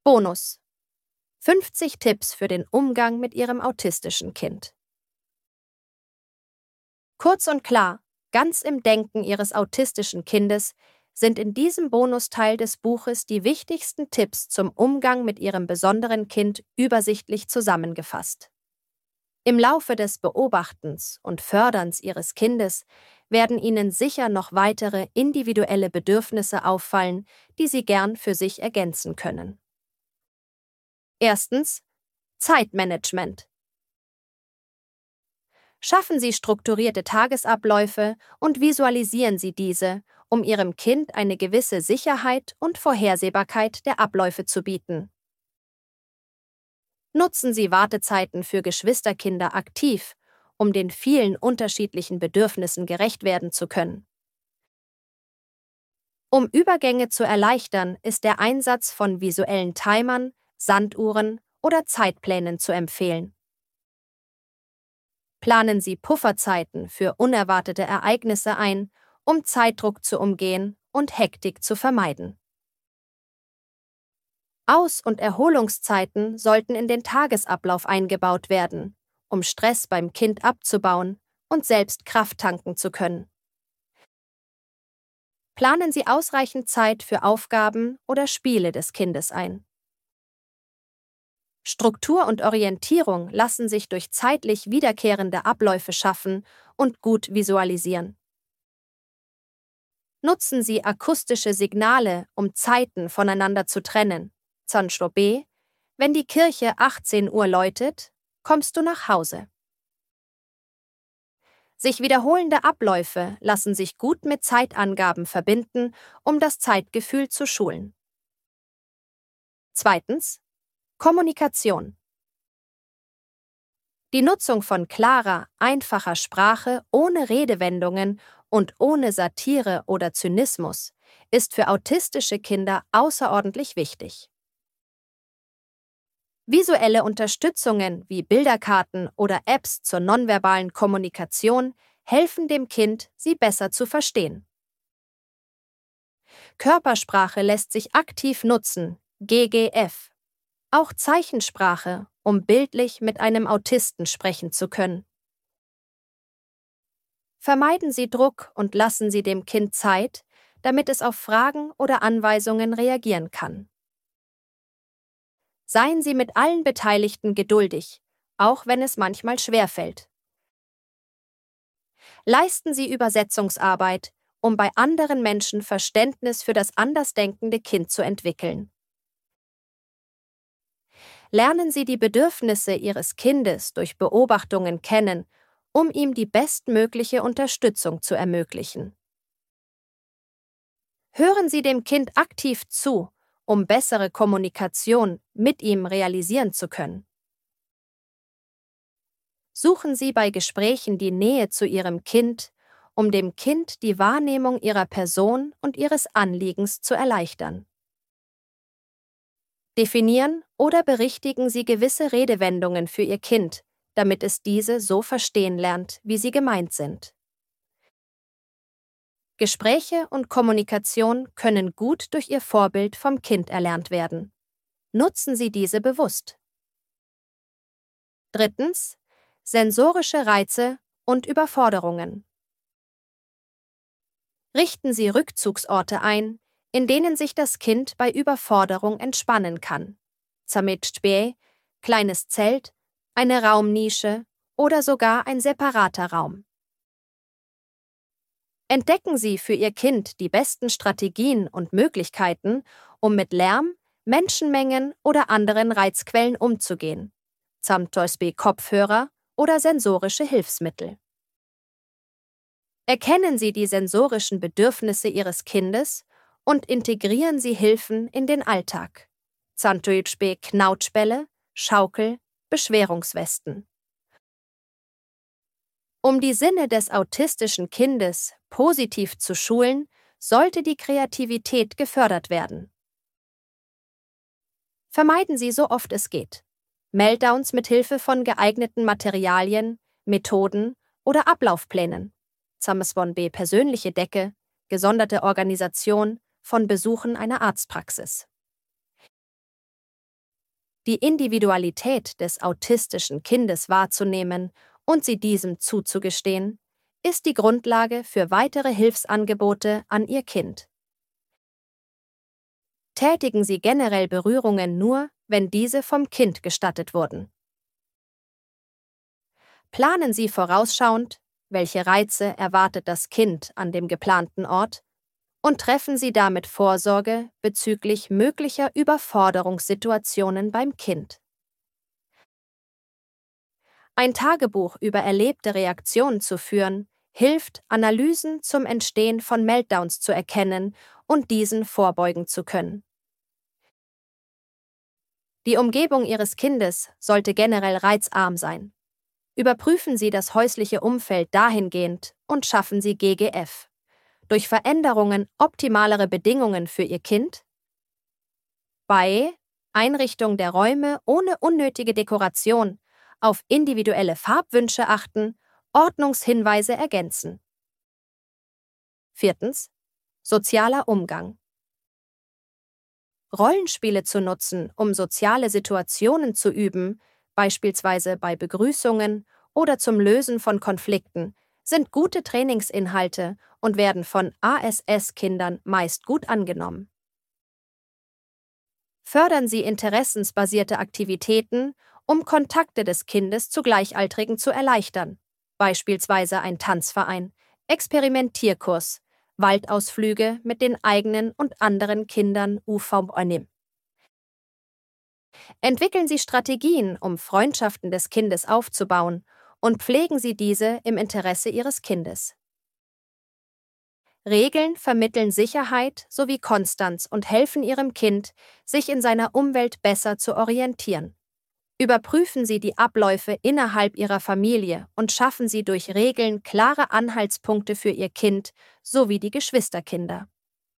Bonus: 50 Tipps für den Umgang mit Ihrem autistischen Kind. Kurz und klar, ganz im Denken Ihres autistischen Kindes sind in diesem Bonusteil des Buches die wichtigsten Tipps zum Umgang mit Ihrem besonderen Kind übersichtlich zusammengefasst. Im Laufe des Beobachtens und Förderns Ihres Kindes werden Ihnen sicher noch weitere individuelle Bedürfnisse auffallen, die Sie gern für sich ergänzen können. Erstens: Zeitmanagement. Schaffen Sie strukturierte Tagesabläufe und visualisieren Sie diese, um Ihrem Kind eine gewisse Sicherheit und Vorhersehbarkeit der Abläufe zu bieten. Nutzen Sie Wartezeiten für Geschwisterkinder aktiv, um den vielen unterschiedlichen Bedürfnissen gerecht werden zu können. Um Übergänge zu erleichtern, ist der Einsatz von visuellen Timern, Sanduhren oder Zeitplänen zu empfehlen. Planen Sie Pufferzeiten für unerwartete Ereignisse ein, um Zeitdruck zu umgehen und Hektik zu vermeiden. Aus- und Erholungszeiten sollten in den Tagesablauf eingebaut werden, um Stress beim Kind abzubauen und selbst Kraft tanken zu können. Planen Sie ausreichend Zeit für Aufgaben oder Spiele des Kindes ein. Struktur und Orientierung lassen sich durch zeitlich wiederkehrende Abläufe schaffen und gut visualisieren. Nutzen Sie akustische Signale, um Zeiten voneinander zu trennen. Zansho B: Wenn die Kirche 18 Uhr läutet, kommst du nach Hause. Sich wiederholende Abläufe lassen sich gut mit Zeitangaben verbinden, um das Zeitgefühl zu schulen. Zweitens: Kommunikation. Die Nutzung von klarer, einfacher Sprache ohne Redewendungen und ohne Satire oder Zynismus ist für autistische Kinder außerordentlich wichtig. Visuelle Unterstützungen wie Bilderkarten oder Apps zur nonverbalen Kommunikation helfen dem Kind, sie besser zu verstehen. Körpersprache lässt sich aktiv nutzen, GGF. Auch Zeichensprache, um bildlich mit einem Autisten sprechen zu können. Vermeiden Sie Druck und lassen Sie dem Kind Zeit, damit es auf Fragen oder Anweisungen reagieren kann. Seien Sie mit allen Beteiligten geduldig, auch wenn es manchmal schwerfällt. Leisten Sie Übersetzungsarbeit, um bei anderen Menschen Verständnis für das andersdenkende Kind zu entwickeln. Lernen Sie die Bedürfnisse Ihres Kindes durch Beobachtungen kennen, um ihm die bestmögliche Unterstützung zu ermöglichen. Hören Sie dem Kind aktiv zu, um bessere Kommunikation mit ihm realisieren zu können. Suchen Sie bei Gesprächen die Nähe zu Ihrem Kind, um dem Kind die Wahrnehmung Ihrer Person und Ihres Anliegens zu erleichtern. Definieren oder berichtigen Sie gewisse Redewendungen für Ihr Kind, damit es diese so verstehen lernt, wie sie gemeint sind. Gespräche und Kommunikation können gut durch Ihr Vorbild vom Kind erlernt werden. Nutzen Sie diese bewusst. Drittens: Sensorische Reize und Überforderungen. Richten Sie Rückzugsorte ein, in denen sich das Kind bei Überforderung entspannen kann. Zametschbe, kleines Zelt, eine Raumnische oder sogar ein separater Raum. Entdecken Sie für Ihr Kind die besten Strategien und Möglichkeiten, um mit Lärm, Menschenmengen oder anderen Reizquellen umzugehen. Zamtosbe Kopfhörer oder sensorische Hilfsmittel. Erkennen Sie die sensorischen Bedürfnisse Ihres Kindes und integrieren Sie Hilfen in den Alltag. Zantoichbe Knautschbälle, Schaukel, Beschwerungswesten. Um die Sinne des autistischen Kindes positiv zu schulen, sollte die Kreativität gefördert werden. Vermeiden Sie so oft es geht Meltdowns mit Hilfe von geeigneten Materialien, Methoden oder Ablaufplänen. Zameswon B. Persönliche Decke, gesonderte Organisation von Besuchen einer Arztpraxis. Die Individualität des autistischen Kindes wahrzunehmen und sie diesem zuzugestehen, ist die Grundlage für weitere Hilfsangebote an Ihr Kind. Tätigen Sie generell Berührungen nur, wenn diese vom Kind gestattet wurden. Planen Sie vorausschauend, welche Reize erwartet das Kind an dem geplanten Ort, und treffen Sie damit Vorsorge bezüglich möglicher Überforderungssituationen beim Kind. Ein Tagebuch über erlebte Reaktionen zu führen, hilft, Analysen zum Entstehen von Meltdowns zu erkennen und diesen vorbeugen zu können. Die Umgebung Ihres Kindes sollte generell reizarm sein. Überprüfen Sie das häusliche Umfeld dahingehend und schaffen Sie GGF. Durch Veränderungen optimalere Bedingungen für Ihr Kind? Bei Einrichtung der Räume ohne unnötige Dekoration, auf individuelle Farbwünsche achten, Ordnungshinweise ergänzen. 4. Sozialer Umgang. Rollenspiele zu nutzen, um soziale Situationen zu üben, beispielsweise bei Begrüßungen oder zum Lösen von Konflikten, sind gute Trainingsinhalte und werden von ASS-Kindern meist gut angenommen. Fördern Sie interessensbasierte Aktivitäten, um Kontakte des Kindes zu Gleichaltrigen zu erleichtern, beispielsweise ein Tanzverein, Experimentierkurs, Waldausflüge mit den eigenen und anderen Kindern UVM. Entwickeln Sie Strategien, um Freundschaften des Kindes aufzubauen, und pflegen Sie diese im Interesse Ihres Kindes. Regeln vermitteln Sicherheit sowie Konstanz und helfen Ihrem Kind, sich in seiner Umwelt besser zu orientieren. Überprüfen Sie die Abläufe innerhalb Ihrer Familie und schaffen Sie durch Regeln klare Anhaltspunkte für Ihr Kind sowie die Geschwisterkinder.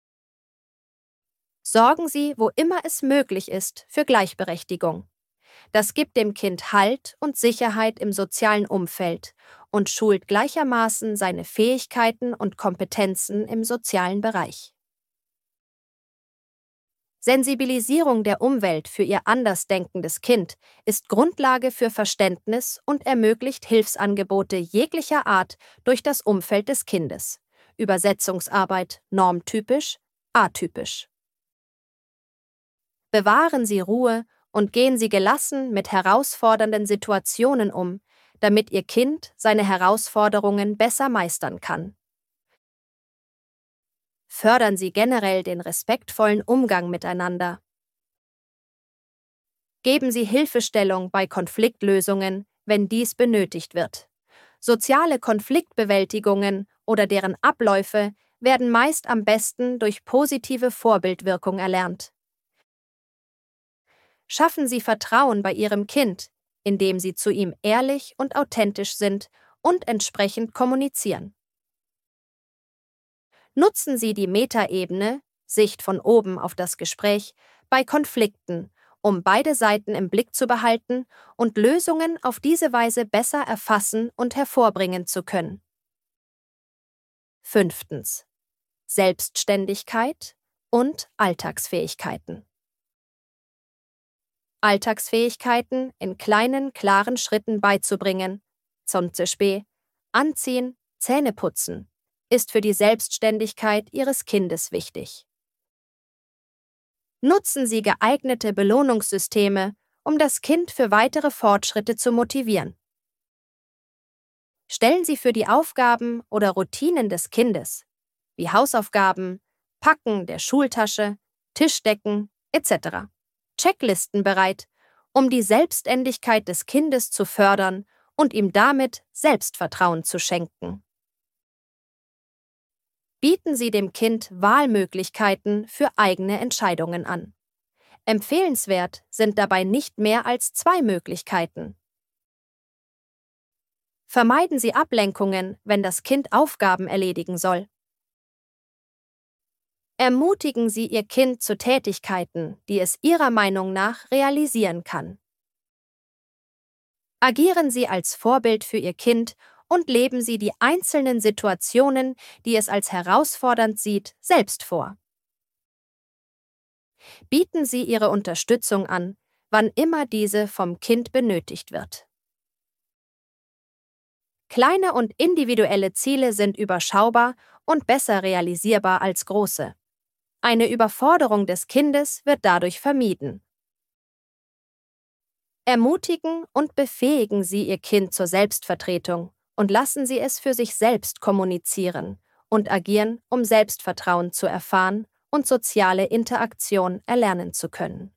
Sorgen Sie, wo immer es möglich ist, für Gleichberechtigung. Das gibt dem Kind Halt und Sicherheit im sozialen Umfeld und schult gleichermaßen seine Fähigkeiten und Kompetenzen im sozialen Bereich. Sensibilisierung der Umwelt für ihr andersdenkendes Kind ist Grundlage für Verständnis und ermöglicht Hilfsangebote jeglicher Art durch das Umfeld des Kindes. Übersetzungsarbeit normtypisch, atypisch. Bewahren Sie Ruhe und gehen Sie gelassen mit herausfordernden Situationen um, damit Ihr Kind seine Herausforderungen besser meistern kann. Fördern Sie generell den respektvollen Umgang miteinander. Geben Sie Hilfestellung bei Konfliktlösungen, wenn dies benötigt wird. Soziale Konfliktbewältigungen oder deren Abläufe werden meist am besten durch positive Vorbildwirkung erlernt. Schaffen Sie Vertrauen bei Ihrem Kind, indem Sie zu ihm ehrlich und authentisch sind und entsprechend kommunizieren. Nutzen Sie die Metaebene, Sicht von oben auf das Gespräch, bei Konflikten, um beide Seiten im Blick zu behalten und Lösungen auf diese Weise besser erfassen und hervorbringen zu können. 5. Selbstständigkeit und Alltagsfähigkeiten. Alltagsfähigkeiten in kleinen, klaren Schritten beizubringen, zum Beispiel Anziehen, Zähneputzen, ist für die Selbstständigkeit Ihres Kindes wichtig. Nutzen Sie geeignete Belohnungssysteme, um das Kind für weitere Fortschritte zu motivieren. Stellen Sie für die Aufgaben oder Routinen des Kindes, wie Hausaufgaben, Packen der Schultasche, Tischdecken etc., Checklisten bereit, um die Selbstständigkeit des Kindes zu fördern und ihm damit Selbstvertrauen zu schenken. Bieten Sie dem Kind Wahlmöglichkeiten für eigene Entscheidungen an. Empfehlenswert sind dabei nicht mehr als 2 Möglichkeiten. Vermeiden Sie Ablenkungen, wenn das Kind Aufgaben erledigen soll. Ermutigen Sie Ihr Kind zu Tätigkeiten, die es Ihrer Meinung nach realisieren kann. Agieren Sie als Vorbild für Ihr Kind und leben Sie die einzelnen Situationen, die es als herausfordernd sieht, selbst vor. Bieten Sie Ihre Unterstützung an, wann immer diese vom Kind benötigt wird. Kleine und individuelle Ziele sind überschaubar und besser realisierbar als große. Eine Überforderung des Kindes wird dadurch vermieden. Ermutigen und befähigen Sie Ihr Kind zur Selbstvertretung und lassen Sie es für sich selbst kommunizieren und agieren, um Selbstvertrauen zu erfahren und soziale Interaktion erlernen zu können.